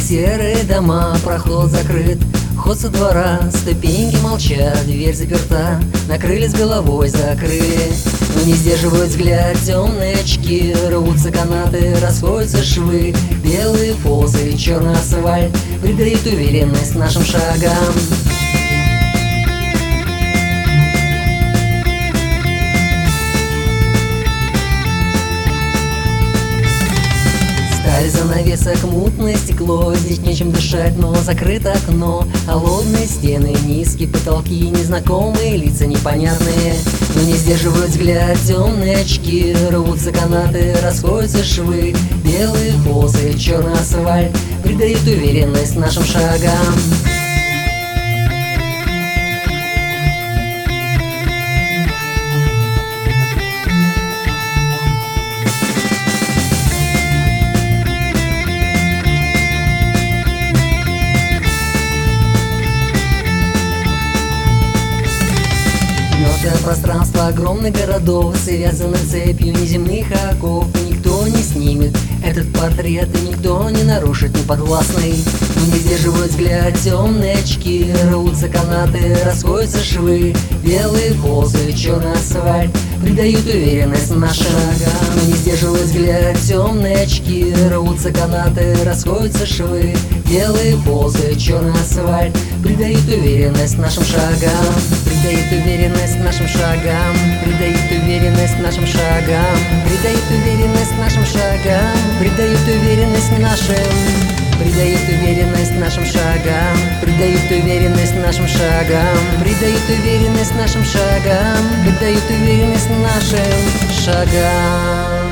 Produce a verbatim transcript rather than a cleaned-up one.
серые дома, проход закрыт, вход со двора, ступеньки молчат, дверь заперта, накрыли с головой, закрыли. Но не сдерживают взгляд темные очки, рвутся канаты, расходятся швы, белые ползы, черный асфальт придают уверенность нашим шагам. Сталь занавесок, мутное стекло, здесь нечем дышать, но закрыто окно. Холодные стены, низкие потолки, незнакомые лица непонятные. Но не сдерживают взгляд темные очки, рвутся канаты, расходятся швы, белые ползы, черный асфальт придают уверенность нашим шагам. Пространство огромных городов связаны цепью неземных оков. Никто не снимет этот портрет, и никто не нарушит неподвластный. Но не сдерживают взгляд темные очки, рвутся канаты, расходятся швы, белые ползы, черный асфальт придают уверенность нашим шагам. Но не сдерживают взгляд темные очки, рвутся канаты, расходятся швы, белые ползы, черный асфальт придают уверенность нашим шагам. Придает уверенность нашим шагам, придает уверенность нашим шагам, придает уверенность нашим шагам, придает уверенность нашим, придает уверенность нашим шагам, придает уверенность нашим шагам, придает уверенность нашим шагам, придает уверенность нашим шагам.